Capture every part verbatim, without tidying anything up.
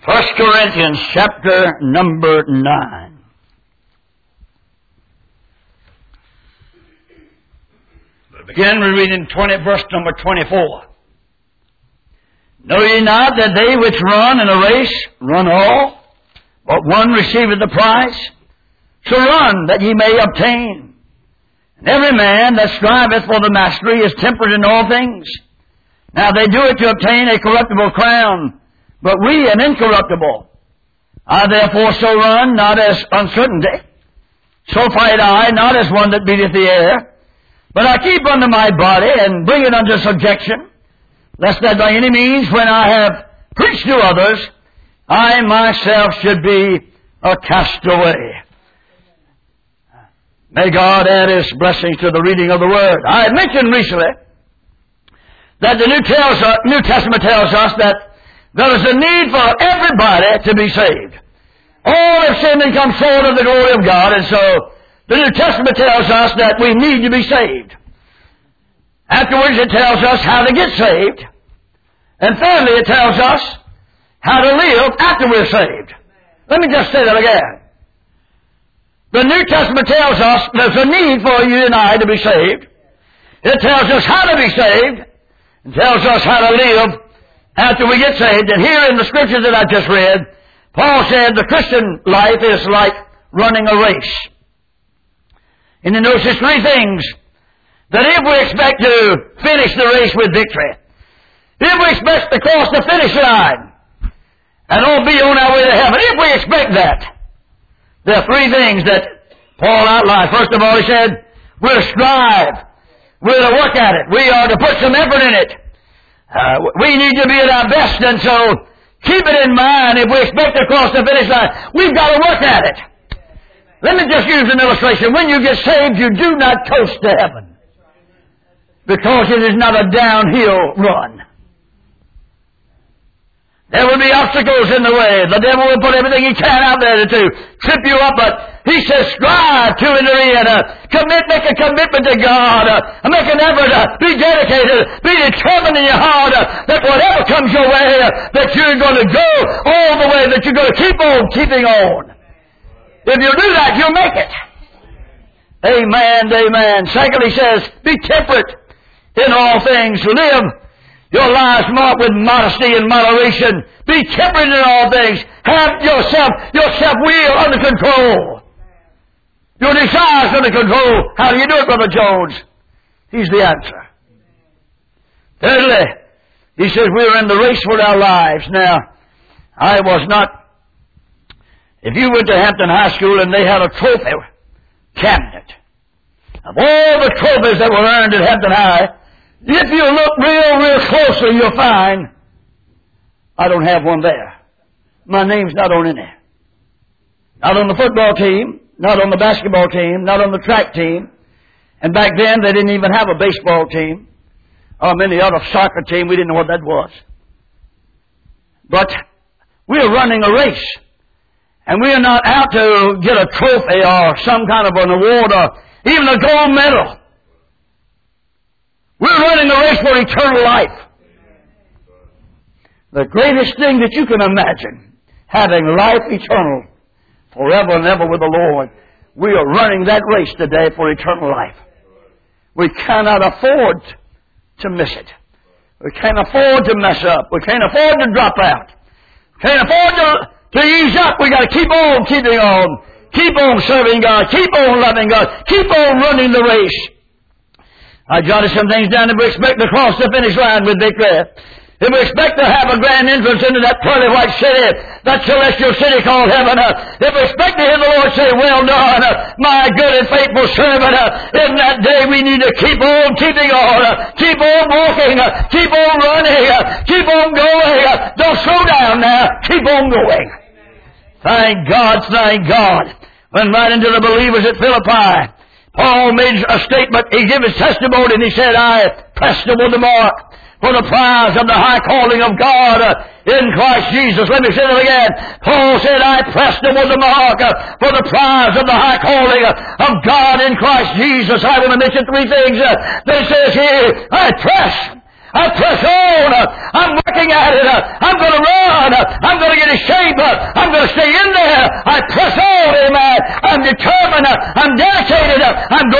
First Corinthians chapter number nine. We'll begin with reading twenty, verse number twenty-four. Know ye not that they which run in a race run all, but one receiveth the prize? So run that ye may obtain. And every man that striveth for the mastery is temperate in all things. Now they do it to obtain a corruptible crown, but we an incorruptible. I therefore so run, not as uncertainty. So fight I, not as one that beateth the air. But I keep under my body, and bring it unto subjection, lest that by any means, when I have preached to others, I myself should be a castaway. May God add His blessings to the reading of the Word. I had mentioned recently that the New, tells us, New Testament tells us that there is a need for everybody to be saved. All have sinned and come short of the glory of God, and so the New Testament tells us that we need to be saved. Afterwards it tells us how to get saved. And thirdly it tells us how to live after we're saved. Let me just say that again. The New Testament tells us there's a need for you and I to be saved. It tells us how to be saved. It tells us how to live after we get saved. And here in the scriptures that I just read, Paul said the Christian life is like running a race. And he notices three things. That if we expect to finish the race with victory, if we expect to cross the finish line, and all be on our way to heaven, if we expect that, there are three things that Paul outlined. First of all, he said, we're to strive. We're to work at it. We are to put some effort in it. Uh, we need to be at our best, and so keep it in mind. If we expect to cross the finish line, we've got to work at it. Let me just use an illustration. When you get saved, you do not coast to heaven, because it is not a downhill run. There will be obstacles in the way. The devil will put everything he can out there to trip you up, but he says strive to enter in. Uh, commit, make a commitment to God. Uh, make an effort. Uh, be dedicated. Be determined in your heart uh, that whatever comes your way, uh, that you're going to go all the way, that you're going to keep on keeping on. If you do that, you'll make it. Amen, amen. Secondly, he says, be temperate in all things. Live your lives marked with modesty and moderation. Be temperate in all things. Have yourself, your self-will under control. Your desires under control. How do you do it, Brother Jones? He's the answer. Thirdly, he says we're in the race for our lives. Now, I was not, if you went to Hampton High School and they had a trophy cabinet of all the trophies that were earned at Hampton High, if you look real, real closer, you'll find I don't have one there. My name's not on any. Not on the football team, not on the basketball team, not on the track team. And back then, they didn't even have a baseball team or any other soccer team. We didn't know what that was. But we're running a race. And we are not out to get a trophy or some kind of an award or even a gold medal. We're running a race for eternal life. The greatest thing that you can imagine, having life eternal forever and ever with the Lord. We are running that race today for eternal life. We cannot afford to miss it. We can't afford to mess up. We can't afford to drop out. We can't afford to, to ease up. We've got to keep on keeping on. Keep on serving God. Keep on loving God. Keep on running the race. I jotted some things down. If we expect to cross the finish line with victory, if we expect to have a grand entrance into that pearly white city, that celestial city called heaven, uh, if we expect to hear the Lord say, well done, uh, my good and faithful servant, uh, in that day we need to keep on keeping on, uh, keep on walking, uh, keep on running, uh, keep on going. Uh, don't slow down now. Keep on going. Thank God, thank God. Went right into the believers at Philippi. Paul made a statement. He gave his testimony and he said, I press toward the mark for the prize of the high calling of God uh, in Christ Jesus. Let me say that again. Paul said, I press toward the mark uh, for the prize of the high calling uh, of God in Christ Jesus. I want to mention three things uh, that it says here. I press. I press on. Uh, I'm working at it. Uh, I'm going to run. Uh, I'm going to get in shape.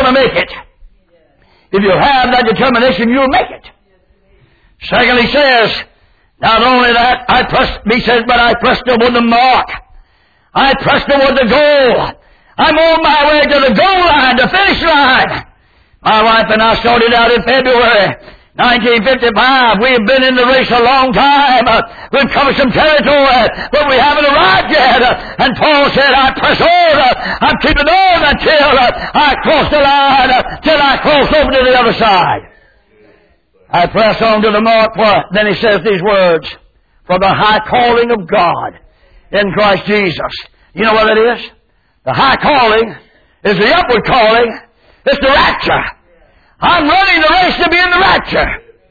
going to make it. If you have that determination, you'll make it. Secondly, he says, not only that, I press, he says, but I press toward the mark. I press toward the goal. I'm on my way to the goal line, the finish line. My wife and I started out in February nineteen fifty-five. We have been in the race a long time. Uh, we've covered some territory, but we haven't arrived yet. Uh, and Paul said, I press on. Uh, I'm keeping on until uh, I cross the line, uh, till I cross over to the other side. I press on to the mark. For, then he says these words, for the high calling of God in Christ Jesus. You know what it is? The high calling is the upward calling. It's the rapture. I'm running the race to be in the rapture.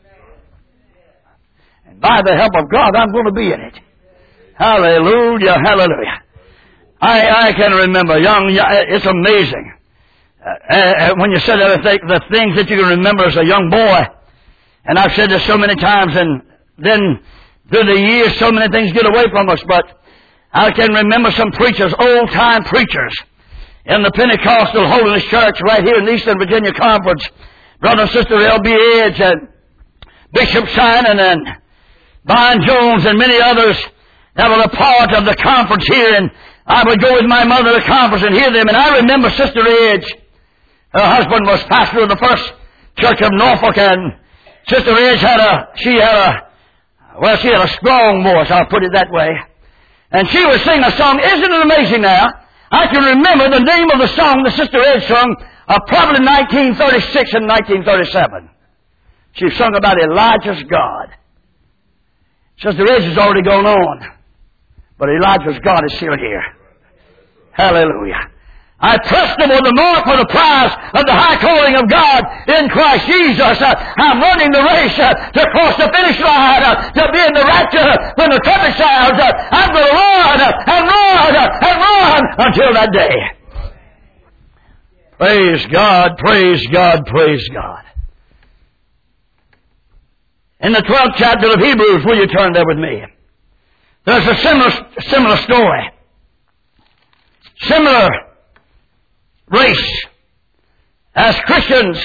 And by the help of God, I'm going to be in it. Hallelujah, hallelujah. I, I can remember young, it's amazing. Uh, uh, when you said that, the things that you can remember as a young boy. And I've said this so many times, and then through the years, so many things get away from us, but I can remember some preachers, old-time preachers, in the Pentecostal Holiness Church right here in the Eastern Virginia Conference. Brother and Sister L B Edge and Bishop Simon and Brian Jones and many others that were a part of the conference here. And I would go with my mother to the conference and hear them. And I remember Sister Edge. Her husband was pastor of the First Church of Norfolk, and Sister Edge had a, she had a, well, she had a strong voice, I'll put it that way. And she would sing a song. Isn't it amazing now? I can remember the name of the song that Sister Edge sung, uh, probably nineteen thirty-six and nineteen thirty-seven. She sung about Elijah's God. Sister Edge has already gone on, but Elijah's God is still here. Hallelujah. I press toward the mark for the prize of the high calling of God in Christ Jesus. Uh, I'm running the race uh, to cross the finish line, uh, to be in the rapture when the trumpet sounds. Uh, I'm going to run uh, and run uh, and run until that day. Praise God, praise God, praise God. In the twelfth chapter of Hebrews, will you turn there with me? There's a similar, similar story. Similar race. As Christians,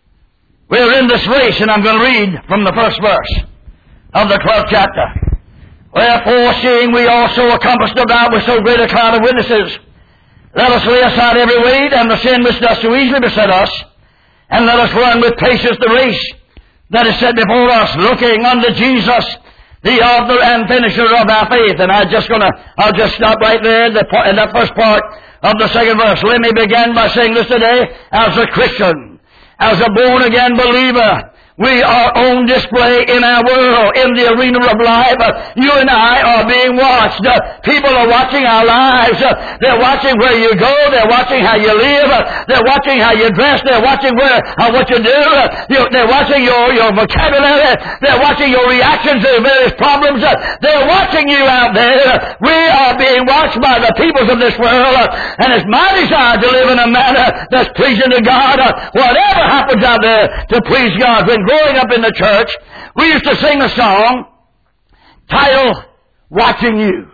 we're in this race, and I'm going to read from the first verse of the twelfth chapter. Wherefore, seeing we also are compassed about with so great a cloud of witnesses, let us lay aside every weight and the sin which does so easily beset us, and let us run with patience the race that is set before us, looking unto Jesus, the author and finisher of our faith. And I'm just gonna, I'll just stop right there in that first part of the second verse. Let me begin by saying this today. As a Christian, as a born-again believer, we are on display in our world, in the arena of life. Uh, you and I are being watched. Uh, people are watching our lives. Uh, they're watching where you go. They're watching how you live. Uh, they're watching how you dress. They're watching where uh, what you do. Uh, you, they're watching your, your vocabulary. They're watching your reactions to various problems. Uh, they're watching you out there. We are being watched by the peoples of this world. Uh, and it's my desire to live in a manner that's pleasing to God. Uh, whatever happens out there, to please God. When growing up in the church, we used to sing a song titled, Watching You.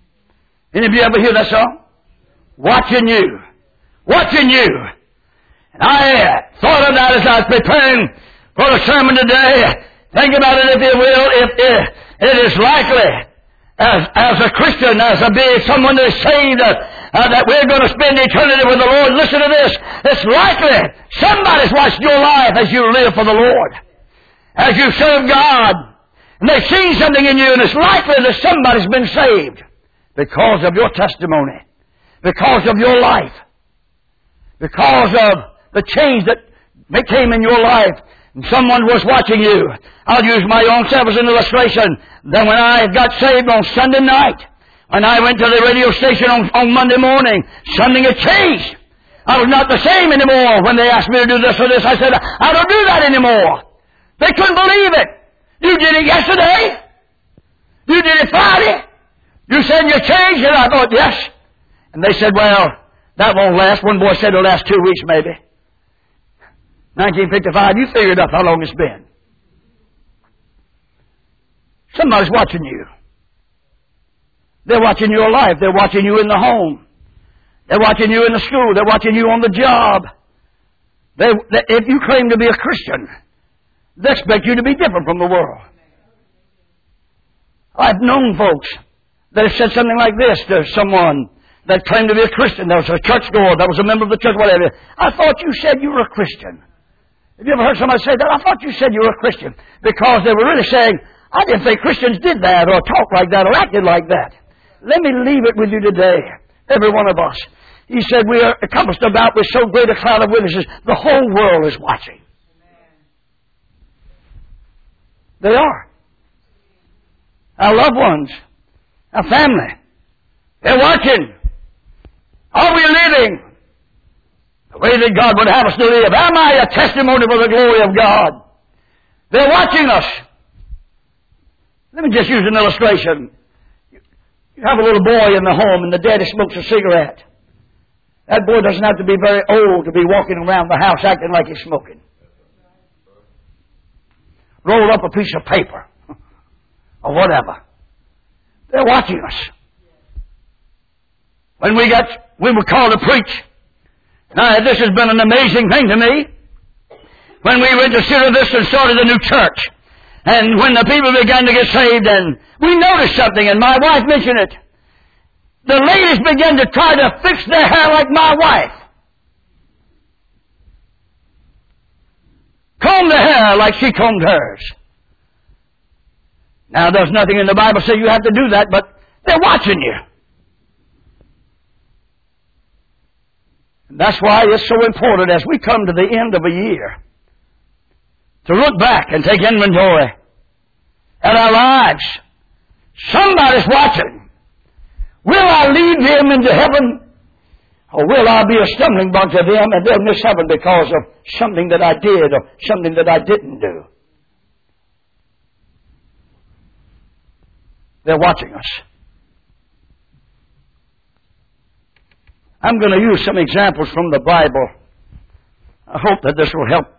Any of you ever hear that song? Watching You. Watching You. And I thought of that as I was preparing for the sermon today. Think about it, if you will. If it, it is likely, as, as a Christian, as a being, someone that is saved, uh, uh, that we're going to spend eternity with the Lord. Listen to this. It's likely somebody's watched your life as you live for the Lord, as you serve God, and they've seen something in you, and it's likely that somebody's been saved because of your testimony, because of your life, because of the change that came in your life, and someone was watching you. I'll use my own self as an illustration. Then when I got saved on Sunday night, when I went to the radio station on, on Monday morning, something had changed. I was not the same anymore. When they asked me to do this or this, I said, I don't do that anymore. They couldn't believe it. You did it yesterday. You did it Friday. You said you changed, and I thought, yes. And they said, well, that won't last. One boy said it'll last two weeks maybe. nineteen fifty-five, you figured up how long it's been. Somebody's watching you. They're watching your life. They're watching you in the home. They're watching you in the school. They're watching you on the job. They, they, if you claim to be a Christian, they expect you to be different from the world. I've known folks that have said something like this to someone that claimed to be a Christian. That was a churchgoer, that was a member of the church, whatever. I thought you said you were a Christian. Have you ever heard somebody say that? I thought you said you were a Christian. Because they were really saying, I didn't think Christians did that or talked like that or acted like that. Let me leave it with you today, every one of us. He said, we are compassed about with so great a cloud of witnesses, the whole world is watching. They are. Our loved ones, our family, they're watching. Are we living the way that God would have us to live? Am I a testimony for the glory of God? They're watching us. Let me just use an illustration. You have a little boy in the home and the daddy smokes a cigarette. That boy doesn't have to be very old to be walking around the house acting like he's smoking. Roll up a piece of paper or whatever. They're watching us. When we got, we were called to preach. Now, this has been an amazing thing to me. When we went to Sierra Vista and started a new church, and when the people began to get saved, and we noticed something, and my wife mentioned it. The ladies began to try to fix their hair like my wife. Comb their hair like she combed hers. Now, there's nothing in the Bible saying you have to do that, but they're watching you. And that's why it's so important as we come to the end of a year to look back and take inventory at our lives. Somebody's watching. Will I lead them into heaven? Or will I be a stumbling block to them and they'll miss heaven because of something that I did or something that I didn't do? They're watching us. I'm going to use some examples from the Bible. I hope that this will help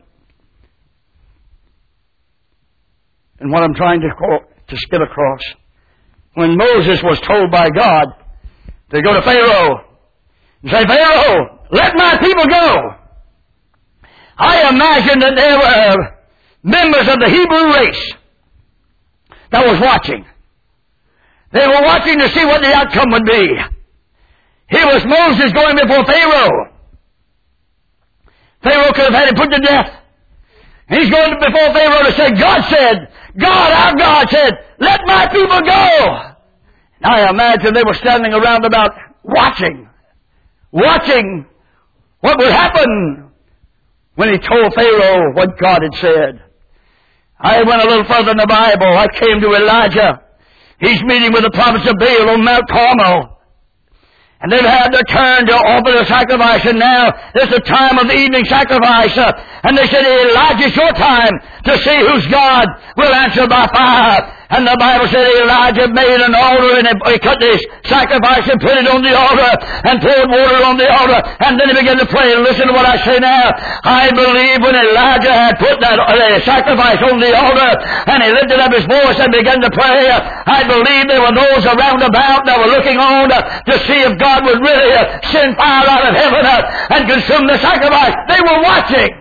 in what I'm trying to, call, to get across. When Moses was told by God to go to Pharaoh and say, Pharaoh, let my people go. I imagine that there were members of the Hebrew race that was watching. They were watching to see what the outcome would be. Here was Moses going before Pharaoh. Pharaoh could have had him put to death. He's going before Pharaoh to say, God said, God, our God said, let my people go. I imagine they were standing around about watching, watching what would happen when he told Pharaoh what God had said. I went a little further in the Bible. I came to Elijah. He's meeting with the prophets of Baal on Mount Carmel. And they've had their turn to offer the sacrifice, and now it's the time of the evening sacrifice. Uh, and they said, Elijah, it's your time to see whose God will answer by fire. And the Bible said Elijah made an altar, and he cut this sacrifice and put it on the altar and poured water on the altar. And then he began to pray. And listen to what I say now. I believe when Elijah had put that uh, sacrifice on the altar and he lifted up his voice and began to pray, I believe there were those around about that were looking on uh, to see if God would really uh, send fire out of heaven uh, and consume the sacrifice. They were watching.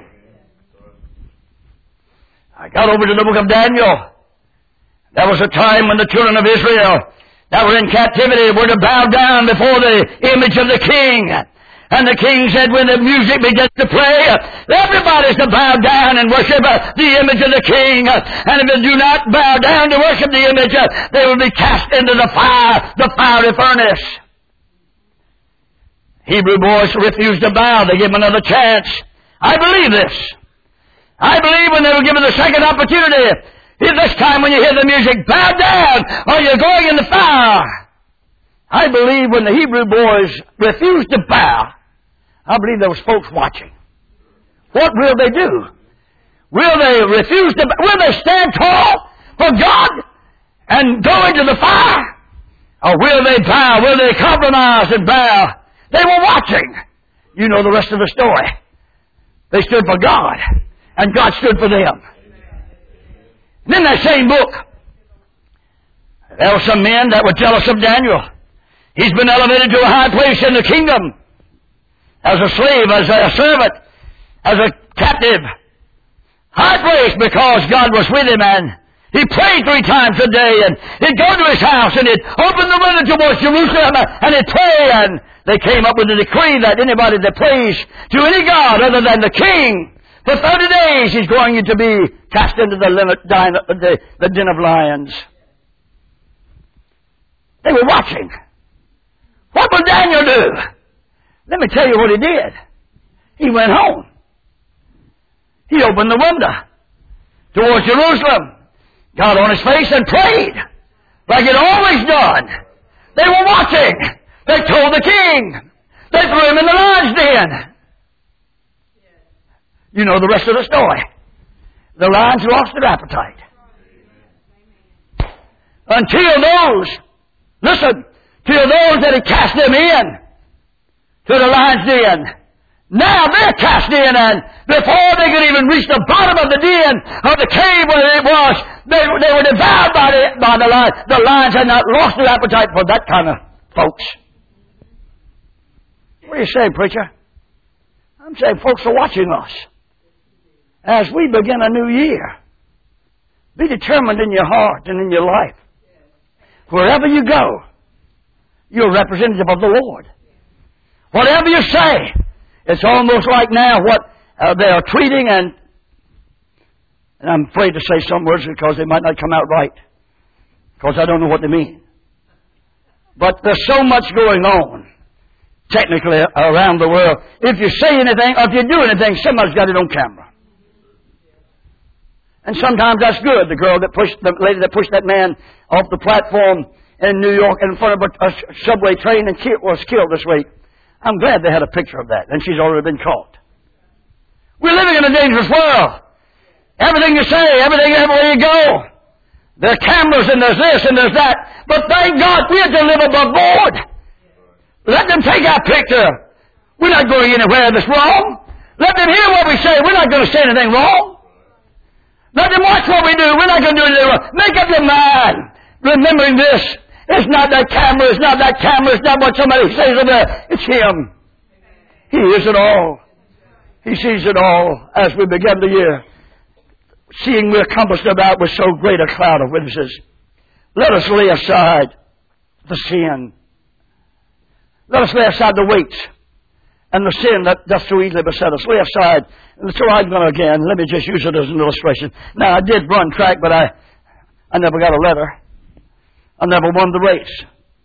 I got over to the book of Daniel. There was a time when the children of Israel that were in captivity were to bow down before the image of the king. And the king said when the music begins to play, everybody's to bow down and worship the image of the king. And if they do not bow down to worship the image, they will be cast into the fire, the fiery furnace. Hebrew boys refused to bow. They gave them another chance. I believe this. I believe when they were given the second opportunity, if this time when you hear the music, bow down or you're going in the fire. I believe when the Hebrew boys refused to bow, I believe there was folks watching. What will they do? Will they refuse to bow? Will they stand tall for God and go into the fire? Or will they bow? Will they compromise and bow? They were watching. You know the rest of the story. They stood for God, and God stood for them. And in that same book, there were some men that were jealous of Daniel. He's been elevated to a high place in the kingdom as a slave, as a servant, as a captive. High place because God was with him, and he prayed three times a day, and he'd go to his house, and he'd open the window towards Jerusalem, and he'd pray, and they came up with a decree that anybody that prays to any god other than the king, for thirty days he's going to be cast into the, the, the den of lions. They were watching. What will Daniel do? Let me tell you what he did. He went home. He opened the window towards Jerusalem, got on his face and prayed like he'd always done. They were watching. They told the king. They threw him in the lion's den. You know the rest of the story. The lions lost their appetite. Until those, listen, till those that had cast them in to the lion's den, now they're cast in, and before they could even reach the bottom of the den, of the cave where it was, they, they were devoured by the, by the lions. The lions had not lost their appetite for that kind of folks. What do you say, preacher? I'm saying folks are watching us. As we begin a new year, be determined in your heart and in your life. Wherever you go, you're a representative of the Lord. Whatever you say, it's almost like now what uh, they are treating, and, and I'm afraid to say some words because they might not come out right, because I don't know what they mean. But there's so much going on, technically, around the world. If you say anything, or if you do anything, somebody's got it on camera. And sometimes that's good. The girl that pushed, the lady that pushed that man off the platform in New York in front of a, a subway train and ki- was killed this week. I'm glad they had a picture of that, and she's already been caught. We're living in a dangerous world. Everything you say, everything, everywhere you go, there are cameras, and there's this, and there's that. But thank God we have to live above board. Let them take our picture. We're not going anywhere that's wrong. Let them hear what we say. We're not going to say anything wrong. Let them watch what we do. We're not going to do anything wrong. Make up your mind. Remembering this. It's not that camera. It's not that camera. It's not what somebody says over there. It's Him. He is it all. He sees it all as we begin the year. Seeing we accomplished about with so great a cloud of witnesses. Let us lay aside the sin. Let us lay aside the weights and the sin that does so easily beset us. Lay aside. And so I'm going to again, let me just use it as an illustration. Now, I did run track, but I, I never got a letter. I never won the race.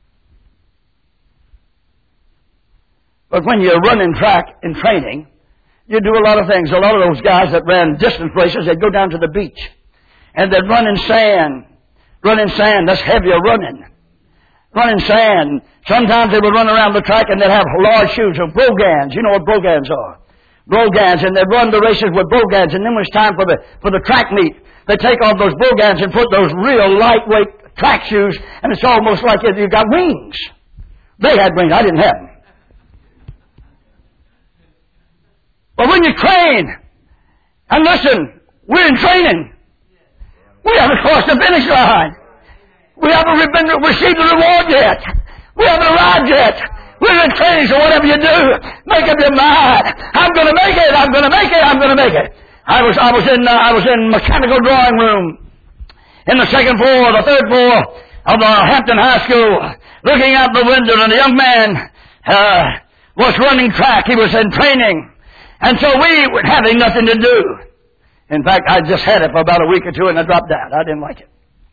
But when you're running track in training, you do a lot of things. A lot of those guys that ran distance races, they'd go down to the beach. And they'd run in sand. Run in sand, that's heavier running. Run in sand. Sometimes they would run around the track and they'd have large shoes of brogans. You know what brogans are? Brogans, and they'd run the races with brogans. And then when it's time for the, for the track meet, they take off those brogans and put those real lightweight track shoes, and it's almost like you've got wings. They had wings. I didn't have them. But when you train, and listen, we're in training. We haven't crossed the finish line. We haven't been, received the reward yet. We haven't arrived yet. We're in training, so whatever you do, make up your mind. I'm going to make it. I'm going to make it. I'm going to make it. I was, I was in, uh, I was in mechanical drawing room in the second floor, the third floor of the Hampton High School, looking out the window, and a young man uh, was running track. He was in training. And so we were having nothing to do. In fact, I just had it for about a week or two and I dropped out. I didn't like it.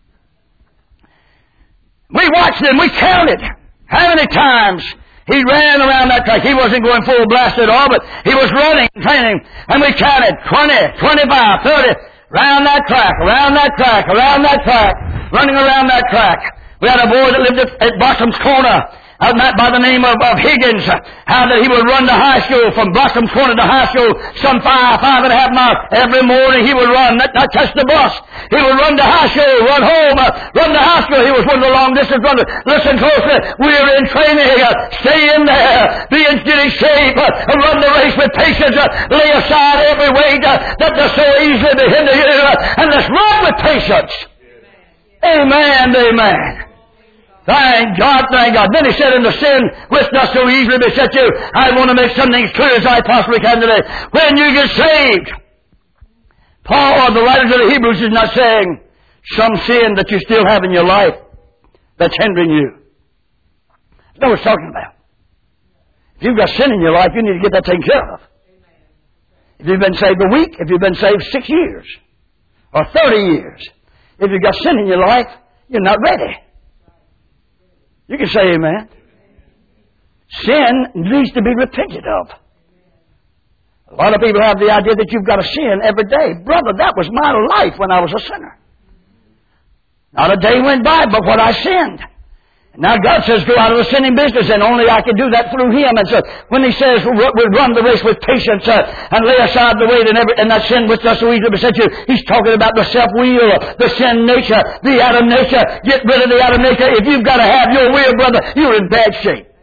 We watched him. We counted how many times he ran around that track. He wasn't going full blast at all, but he was running, training. And we counted twenty, twenty-five, thirty, around that track, around that track, around that track, running around that track. We had a boy that lived at, at Blossom's Corner, out by the name of, of Higgins, how that he would run to high school, from Blossom's Corner to high school, some five, five and a half miles. Every morning he would run, not, not catch the bus. He would run to high school, run home, uh, run to high school. He was one of the long-distance runners. Listen closely. We're in training. Uh, stay in there. Be in getting shape. Uh, run the race with patience. Uh, lay aside every weight uh, that does so easily to hinder you. Uh, and let's run with patience. Amen. Amen. Thank God, thank God. Then he said, in the sin which does so easily beset you, I want to make some things clear as I possibly can today. When you get saved, Paul, or the writer to the Hebrews, is not saying some sin that you still have in your life that's hindering you. That's not what he's talking about. If you've got sin in your life, you need to get that taken care of. If you've been saved a week, if you've been saved six years, or thirty years, if you've got sin in your life, you're not ready. You can say amen. Sin needs to be repented of. A lot of people have the idea that you've got to sin every day. Brother, that was my life when I was a sinner. Not a day went by but what I sinned. Now God says go out of the sinning business, and only I can do that through Him. And so when He says we'll run the race with patience uh, and lay aside the weight and, every, and that sin which does so easily beset you, He's talking about the self-will, the sin nature, the Adam nature. Get rid of the Adam nature. If you've got to have your will, brother, you're in bad shape.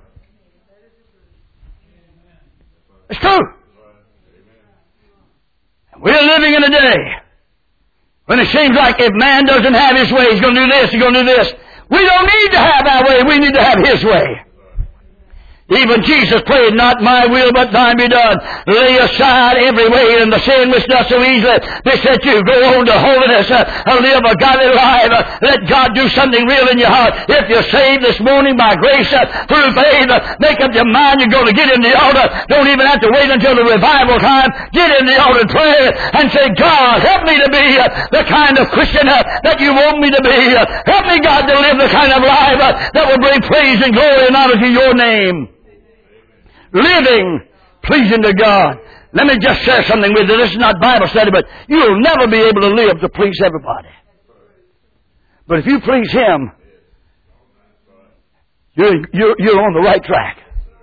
It's true. We're living in a day when it seems like if man doesn't have his way, he's going to do this, he's going to do this. We don't need to have our way. We need to have His way. Even Jesus prayed, not my will, but thine be done. Lay aside every way and the sin which does so easily beset you. Go on to holiness uh, and live a godly life. Uh, let God do something real in your heart. If you're saved this morning by grace uh, through faith, uh, make up your mind you're going to get in the altar. Don't even have to wait until the revival time. Get in the altar and pray and say, God, help me to be uh, the kind of Christian uh, that you want me to be. Uh, help me, God, to live the kind of life uh, that will bring praise and glory and honor to your name. Living, pleasing to God. Let me just share something with you. This is not Bible study, but you'll never be able to live to please everybody. But if you please Him, you're, you're, you're on the right track.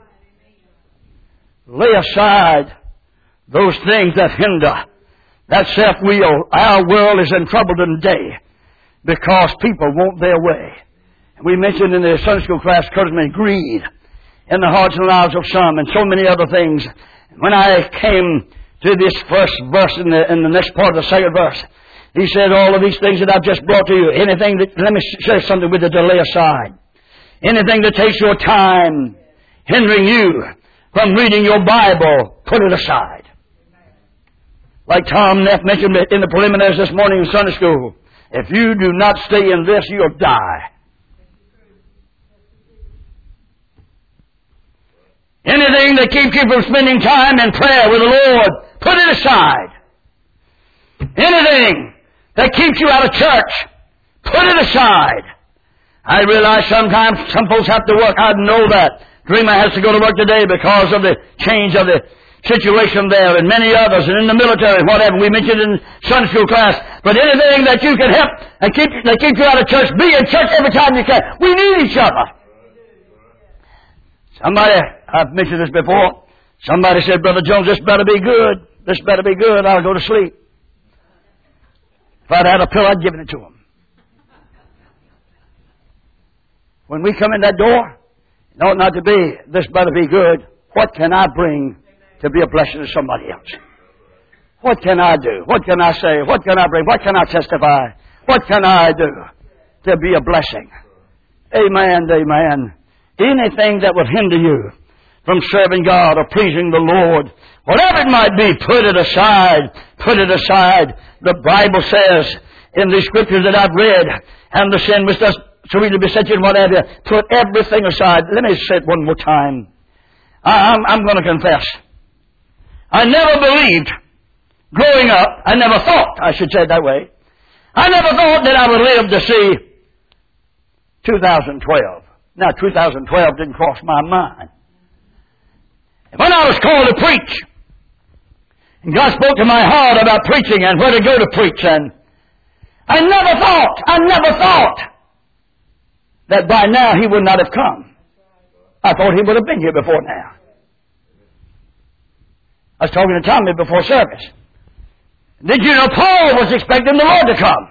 Lay aside those things that hinder. That self-will. Our world is in trouble today because people want their way. We mentioned in the Sunday school class, Curtis, greed in the hearts and lives of some, and so many other things. When I came to this first verse in the, in the next part of the second verse, he said, all of these things that I've just brought to you, anything that, let me share something with you to lay aside. Anything that takes your time, hindering you from reading your Bible, put it aside. Like Tom Neff mentioned in the preliminaries this morning in Sunday school, if you do not stay in this, you'll die. Anything that keeps you from spending time in prayer with the Lord, put it aside. Anything that keeps you out of church, put it aside. I realize sometimes some folks have to work. I know that. Dreamer has to go to work today because of the change of the situation there, and many others, and in the military, whatever. We mentioned in Sunday school class. But anything that you can help and keep, that keeps you out of church, be in church every time you can. We need each other. Somebody, I've mentioned this before, somebody said, Brother Jones, this better be good. This better be good. I'll go to sleep. If I'd had a pill, I'd given it to him. When we come in that door, it ought not to be, this better be good. What can I bring to be a blessing to somebody else? What can I do? What can I say? What can I bring? What can I testify? What can I do to be a blessing? Amen, amen. Anything that would hinder you from serving God or pleasing the Lord, whatever it might be, put it aside. Put it aside. The Bible says in the scriptures that I've read, and the sin which does so easily beset you and whatever, put everything aside. Let me say it one more time. I, I'm, I'm going to confess. I never believed, growing up, I never thought, I should say it that way, I never thought that I would live to see two thousand twelve. Now, two thousand twelve didn't cross my mind. When I was called to preach, and God spoke to my heart about preaching and where to go to preach, and I never thought, I never thought that by now He would not have come. I thought He would have been here before now. I was talking to Tommy before service. Did you know Paul was expecting the Lord to come?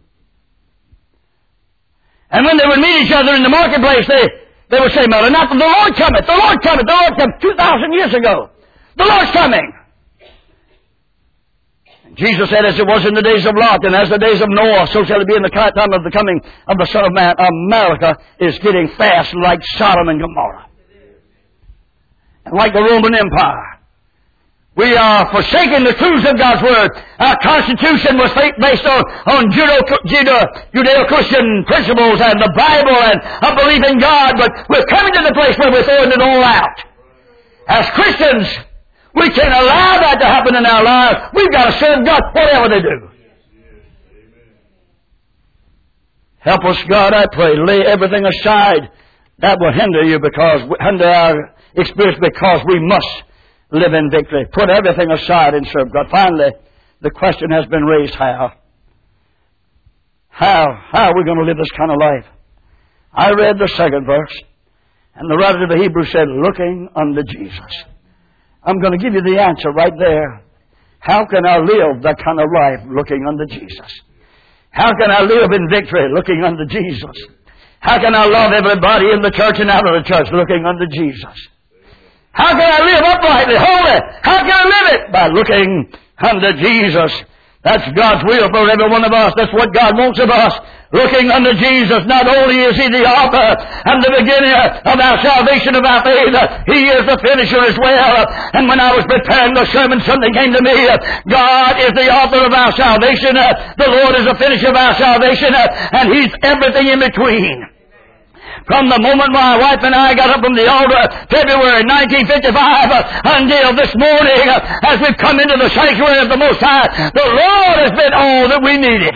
And when they would meet each other in the marketplace, they, they would say, Mother, not the Lord cometh, the Lord cometh, the Lord cometh, two thousand years ago. The Lord's coming. And Jesus said, as it was in the days of Lot and as the days of Noah, so shall it be in the time of the coming of the Son of Man. America is getting fast like Sodom and Gomorrah. And like the Roman Empire. We are forsaking the truths of God's Word. Our Constitution was based on, on Judeo-Christian principles and the Bible and a belief in God, but we're coming to the place where we're throwing it all out. As Christians, we can't allow that to happen in our lives. We've got to serve God whatever they do. Help us, God, I pray. Lay everything aside that will hinder you because, hinder our experience because we must live in victory. Put everything aside and serve God. Finally, the question has been raised, how? How? How are we going to live this kind of life? I read the second verse, and the writer of the Hebrews said, looking unto Jesus. I'm going to give you the answer right there. How can I live that kind of life looking unto Jesus? How can I live in victory looking unto Jesus? How can I love everybody in the church and out of the church looking unto Jesus? How can I live uprightly, holy? How can I live it? By looking unto Jesus. That's God's will for every one of us. That's what God wants of us. Looking unto Jesus. Not only is He the author and the beginner of our salvation, of our faith, He is the finisher as well. And when I was preparing the sermon, something came to me. God is the author of our salvation. The Lord is the finisher of our salvation. And He's everything in between. From the moment my wife and I got up from the altar, February nineteen fifty-five, uh, until this morning, uh, as we've come into the sanctuary of the Most High, the Lord has been all that we needed.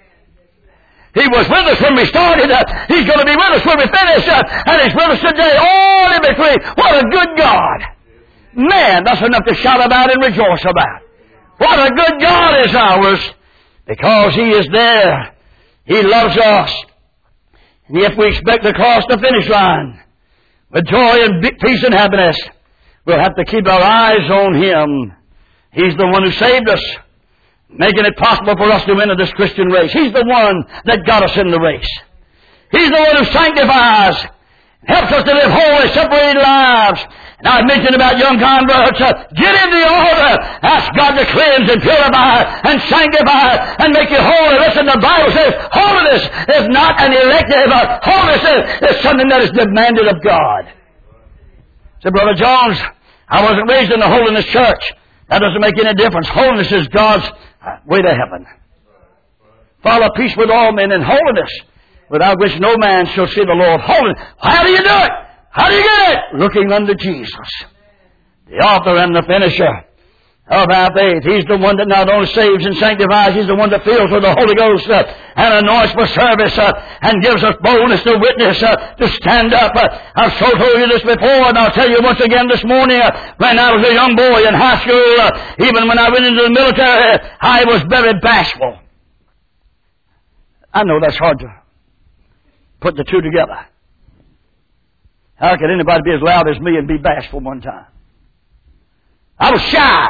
He was with us when we started. Uh, he's going to be with us when we finish. Uh, and He's with us today, all in between. What a good God. Man, that's enough to shout about and rejoice about. What a good God is ours, because He is there. He loves us. And if we expect to cross the finish line with joy and peace and happiness, we'll have to keep our eyes on Him. He's the one who saved us, making it possible for us to enter this Christian race. He's the one that got us in the race. He's the one who sanctifies, helps us to live holy, separated lives. And I mentioned about young converts. Uh, get in the altar. Ask God to cleanse and purify and sanctify and make you holy. Listen, the Bible says holiness is not an elective. Uh, holiness is, is something that is demanded of God. Said, Brother Jones, I wasn't raised in the holiness church. That doesn't make any difference. Holiness is God's way to heaven. Follow peace with all men and holiness, without which no man shall see the Lord. Holiness. How do you do it? How do you get it? Looking unto Jesus, the author and the finisher of our faith. He's the one that not only saves and sanctifies, He's the one that fills with the Holy Ghost uh, and anoints for service uh, and gives us boldness to witness, uh, to stand up. Uh, I've so told you this before, and I'll tell you once again this morning. Uh, when I was a young boy in high school, uh, even when I went into the military, I was very bashful. I know that's hard to put the two together. How could anybody be as loud as me and be bashful one time? I was shy.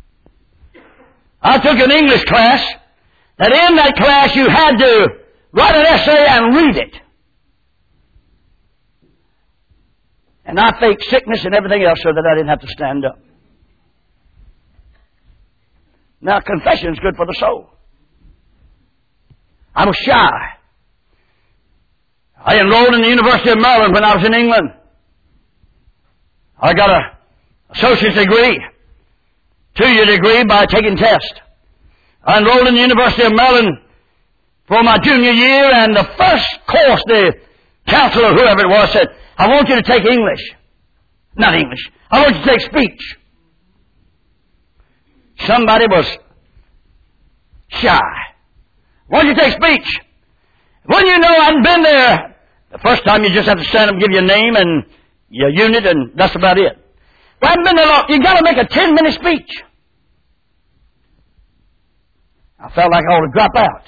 I took an English class, that in that class you had to write an essay and read it. And I faked sickness and everything else so that I didn't have to stand up. Now, confession is good for the soul. I was shy. I enrolled in the University of Maryland when I was in England. I got an associate's degree, two-year degree by taking tests. I enrolled in the University of Maryland for my junior year, and the first course, the counselor, whoever it was, said, I want you to take English. Not English. I want you to take speech. Somebody was shy. I want you to take speech. When you know I hadn't been there, the first time you just have to stand up and give your name and your unit, and that's about it. Well, I haven't been there long. You've got to make a ten-minute speech. I felt like I ought to drop out.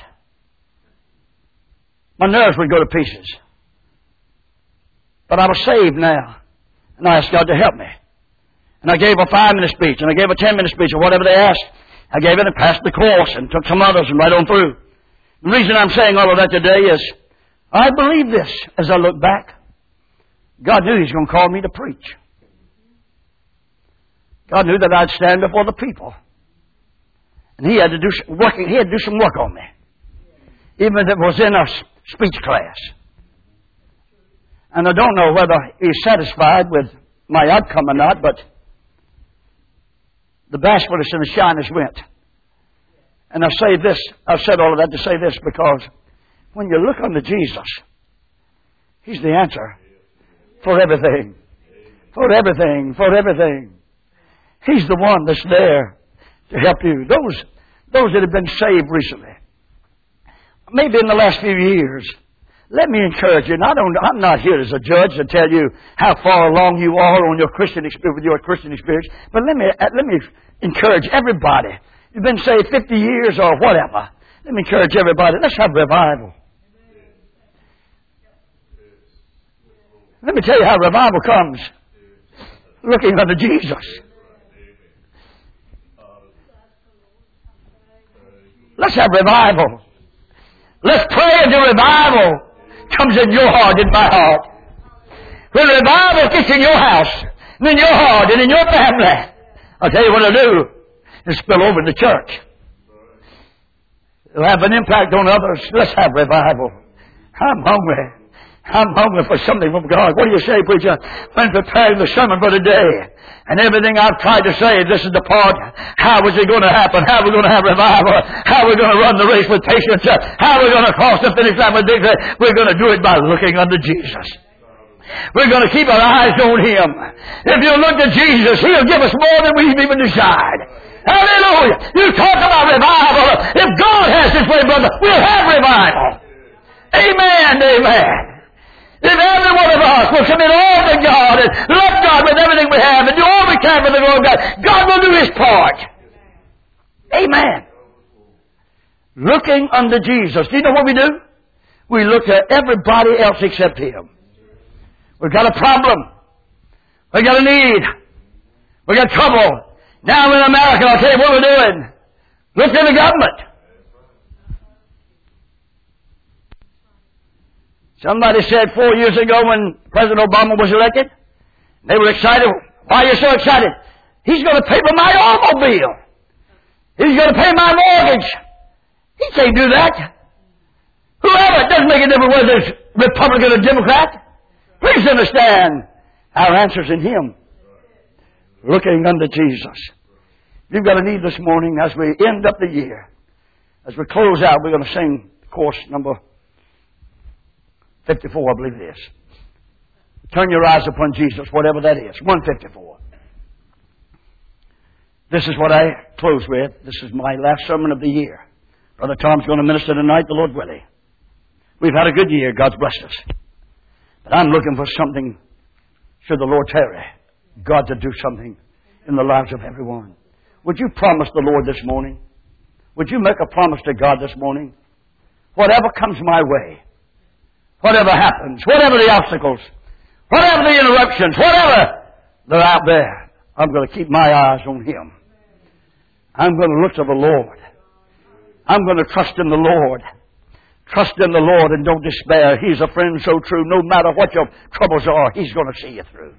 My nerves would go to pieces. But I was saved now, and I asked God to help me. And I gave a five-minute speech, and I gave a ten-minute speech, or whatever they asked. I gave it and passed the course and took some others and right on through. The reason I'm saying all of that today is I believe this as I look back. God knew He was going to call me to preach. God knew that I'd stand before the people And he had to do some working, he had to do some work on me. Even if it was in a speech class. And I don't know whether he's satisfied with my outcome or not, but the bashfulness and the shyness went. And I say this, I've said all of that to say this because when you look unto Jesus, He's the answer for everything. For everything, for everything. He's the one that's there to help you. Those, those that have been saved recently, maybe in the last few years, let me encourage you. And I don't, I'm not here as a judge to tell you how far along you are on your Christian experience with your Christian experience. But let me let me encourage everybody. You've been saved fifty years or whatever. Let me encourage everybody. Let's have revival. Let me tell you how revival comes. Looking unto Jesus. Let's have revival. Let's pray until revival comes in your heart and my heart. When revival gets in your house, and in your heart, and in your family, I'll tell you what it'll do. It'll spill over in the church. It'll have an impact on others. Let's have revival. I'm hungry. I'm hungry for something from God. What do you say, preacher? When preparing the sermon for today, and everything I've tried to say, this is the part. How is it going to happen? How are we going to have revival? How are we going to run the race with patience? How are we going to cross the finish line with victory? We're going to do it by looking unto Jesus. We're going to keep our eyes on Him. If you look to Jesus, He'll give us more than we even decide. Hallelujah! You talk about revival. If God has His way, brother, we'll have revival. Amen, amen. If every one of us will commit all to God and love God with everything we have and do all we can for the glory of God, God will do His part. Amen. Looking unto Jesus. Do you know what we do? We look at everybody else except Him. We've got a problem. We've got a need. We've got trouble. Now in America, I'll tell you what we're doing. Look to the government. Somebody said four years ago when President Obama was elected, they were excited. Why are you so excited? He's going to pay for my automobile. He's going to pay my mortgage. He can't do that. Whoever, it doesn't make a difference whether it's Republican or Democrat. Please understand, our answer's in Him. Looking unto Jesus. You've got a need this morning as we end up the year. As we close out, we're going to sing course number fifty-four, I believe it is. Turn your eyes upon Jesus, whatever that is. one fifty-four. This is what I close with. This is my last sermon of the year. Brother Tom's going to minister tonight, the Lord willing. We've had a good year. God's blessed us. But I'm looking for something, should the Lord tarry, God to do something in the lives of everyone. Would you promise the Lord this morning? Would you make a promise to God this morning? Whatever comes my way, whatever happens, whatever the obstacles, whatever the interruptions, whatever they're out there, I'm going to keep my eyes on Him. I'm going to look to the Lord. I'm going to trust in the Lord. Trust in the Lord and don't despair. He's a friend so true. No matter what your troubles are, He's going to see you through.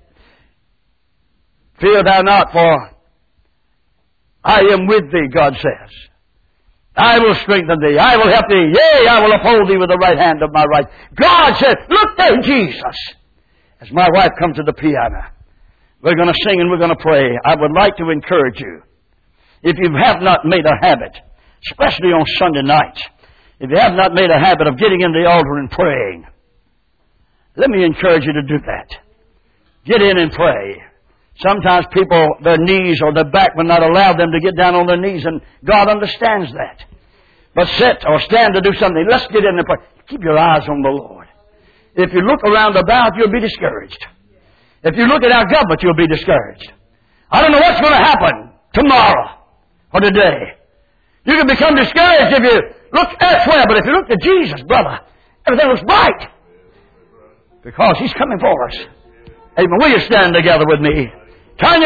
Fear thou not, for I am with thee, God says. I will strengthen thee. I will help thee. Yea, I will uphold thee with the right hand of my right. God said, look to Jesus. As my wife comes to the piano, we're going to sing and we're going to pray. I would like to encourage you. If you have not made a habit, especially on Sunday nights, if you have not made a habit of getting in the altar and praying, let me encourage you to do that. Get in and pray. Sometimes people, their knees or their back will not allow them to get down on their knees, and God understands that. But sit or stand to do something. Let's get in and pray. Keep your eyes on the Lord. If you look around about, you'll be discouraged. If you look at our government, you'll be discouraged. I don't know what's going to happen tomorrow or today. You can become discouraged if you look elsewhere, but if you look to Jesus, brother, everything looks bright. Because He's coming for us. Amen. Will you stand together with me? Turn your